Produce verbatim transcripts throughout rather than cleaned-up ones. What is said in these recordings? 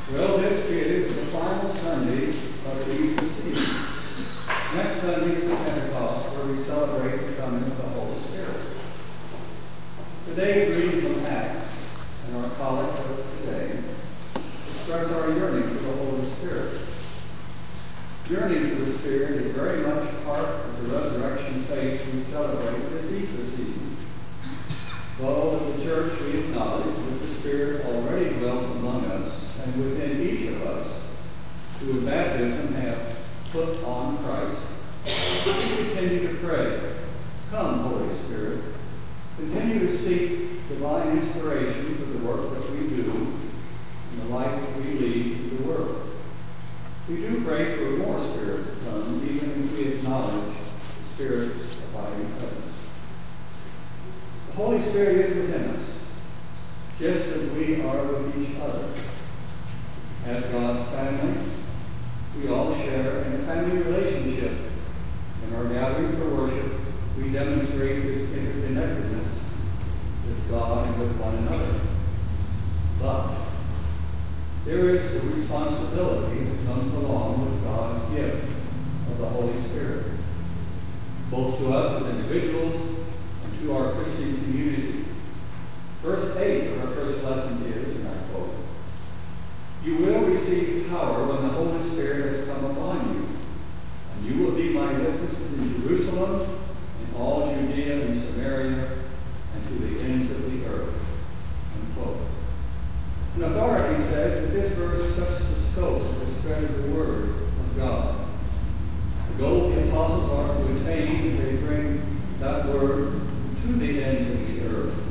Well, this is the final Sunday of the Easter season. Next Sunday is the Pentecost, where we celebrate the coming of the Holy Spirit. Today's reading from Acts and our collect of today express our yearning for the Holy Spirit. Yearning for the Spirit is very much part of the resurrection faith we celebrate this Easter season. Though as a church we acknowledge that the Spirit already dwells among us and within each of us who in baptism have put on Christ, we continue to pray, "Come, Holy Spirit." Continue to seek divine inspiration for the work that we do and the life that we lead to the world. We do pray for more Spirit to come, even if we acknowledge the Spirit's abiding presence. The Holy Spirit is within us, just as we are with each other. As God's family, we all share in a family relationship. In our gathering for worship, we demonstrate this interconnectedness with God and with one another. But there is a responsibility that comes along with God's gift of the Holy Spirit, both to us as individuals and to our Christian community. Verse eight of our first lesson is, and I quote, "You will receive power when the Holy Spirit has come upon you, and you will be my witnesses in Jerusalem, in all Judea and Samaria, and to the ends of the earth." Unquote. An authority says that this verse sets the scope of the spread of the Word of God. The goal the apostles are to attain as they bring that Word to the ends of the earth.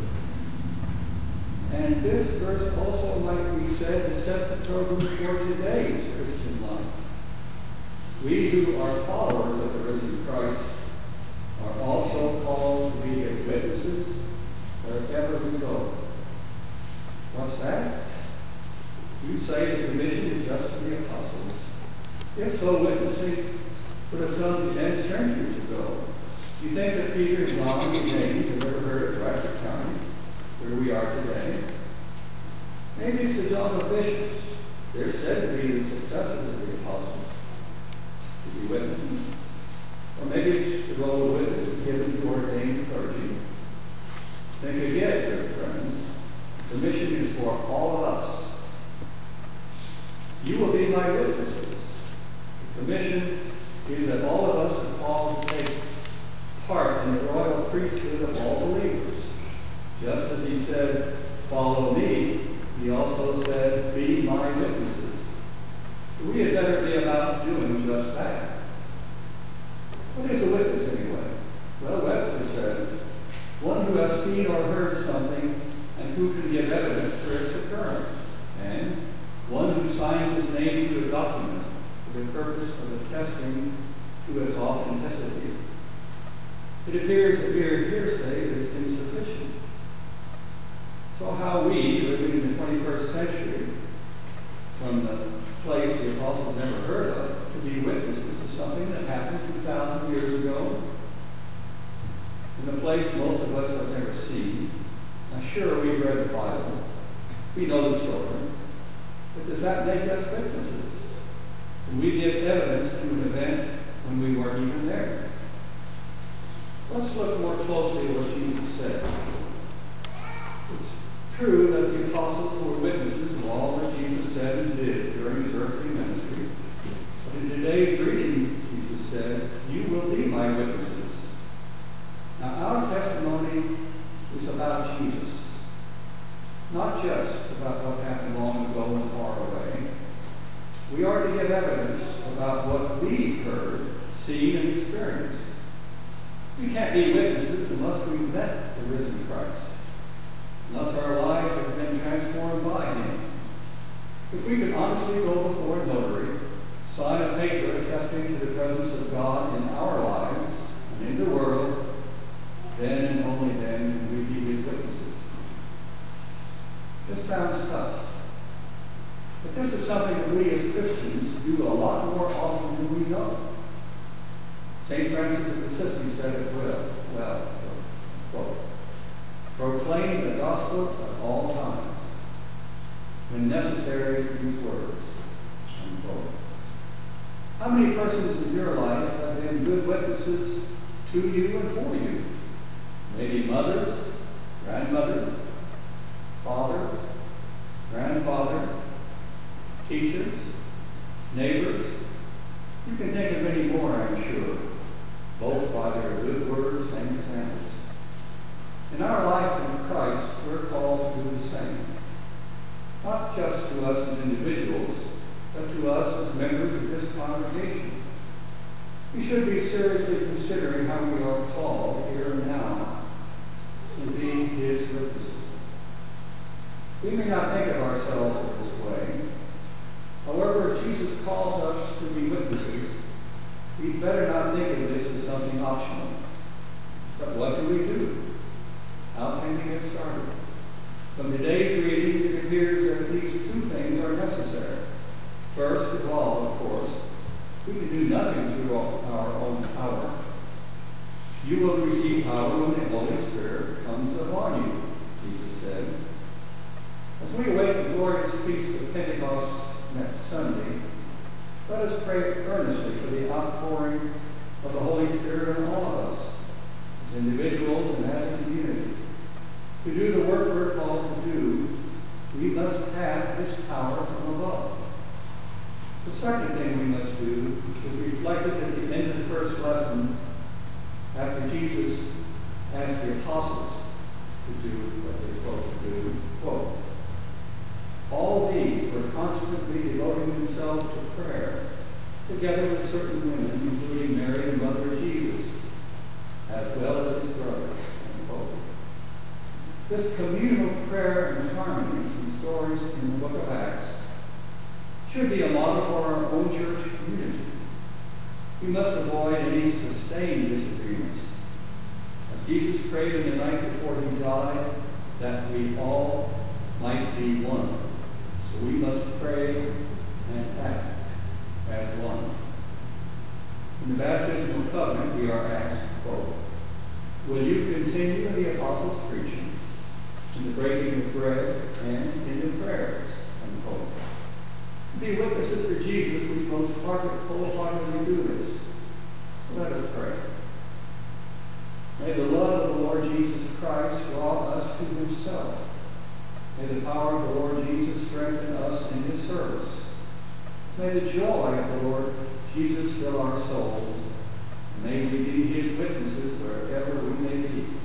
And this verse also might be said to set the program for today's Christian life. We who are followers of the risen Christ are also called to be his witnesses wherever we go. What's that? You say the commission is just for the apostles. If so, witnessing would have come ten centuries ago. You think that Peter, John, and James have ever heard of Bradford County, where we are today? Maybe it's the job of bishops. They're said to be the successors of the apostles, to be witnesses. Or maybe it's the role of witnesses given to ordained clergy. Think again, dear friends. The mission is for all of us. You will be my witnesses. The commission is that all of us are called to take part in the royal priesthood of all believers. Just as he said, "Follow me," he also said, "Be my witnesses." So we had better be about doing just that. What is a witness anyway? Well, Webster says, "One who has seen or heard something and who can give evidence for its occurrence, and one who signs his name to a document for the purpose of attesting to its authenticity." It appears that mere hearsay is insufficient. So how we, living in the twenty-first century, from the place the apostles never heard of, to be witnesses to something that happened two thousand years ago, in a place most of us have never seen? Now sure, we've read the Bible, we know the story, but does that make us witnesses? Can we give evidence to an event when we weren't even there? Let's look more closely at what Jesus said. It's true that the apostles were witnesses of all that Jesus said and did during his earthly ministry. But in today's reading, Jesus said, "You will be my witnesses." Now our testimony is about Jesus, not just about what happened long ago and far away. We are to give evidence about what we've heard, seen, and experienced. We can't be witnesses unless we've met the risen Christ, unless our lives have been transformed by him. If we can honestly go before a notary, sign a paper attesting to the presence of God in our lives and in the world, then and only then can we be his witnesses. This sounds tough, but this is something that we as Christians do a lot more often than we know. Saint Francis of Assisi said it well, well, quote, "Proclaim the gospel at all times. when necessary, use words. Unquote. How many persons in your life have been good witnesses to you and for you? Maybe mothers, grandmothers, fathers, grandfathers, teachers, neighbors. You can think of many more, I'm sure, both by their good words and examples. In our life in Christ, we're called to do the same. Not just to us as individuals, but to us as members of this congregation. We should be seriously considering how we are called here and now to be his witnesses. We may not think of ourselves in this way. However, if Jesus calls us to be witnesses, we'd better not think of this as something optional. But what do we do? How can we get started? From today's readings, it appears that at least two things are necessary. First of all, of course, we can do nothing through our own power. You will receive power when the Holy Spirit comes upon you, Jesus said. As we await the glorious feast of Pentecost next Sunday, let us pray earnestly for the outpouring of the Holy Spirit on all of us, as individuals and as a community. To do the work we're called to do, we must have this power from above. The second thing we must do is reflected at the end of the first lesson after Jesus asked the apostles to do what they're supposed to do. Quote, all these were constantly devoting themselves to prayer, together with certain women, including Mary, the mother of Jesus, as well as his brothers. Unquote. This communal prayer and harmony from stories in the book of Acts should be a model for our own church community. We must avoid any sustained disagreements. As Jesus prayed in the night before he died, that we all might be one. So we must pray and act as one. In the baptismal covenant, we are asked, quote, will you continue in the apostles' preaching, in the breaking of bread, and in the prayers? Unquote. To be witnesses for Jesus, we most wholeheartedly do this. So let us pray. May the love of the Lord Jesus Christ draw us to himself. May the power of the Lord Jesus strengthen us in his service. May the joy of the Lord Jesus fill our souls. And may we be his witnesses wherever we may be.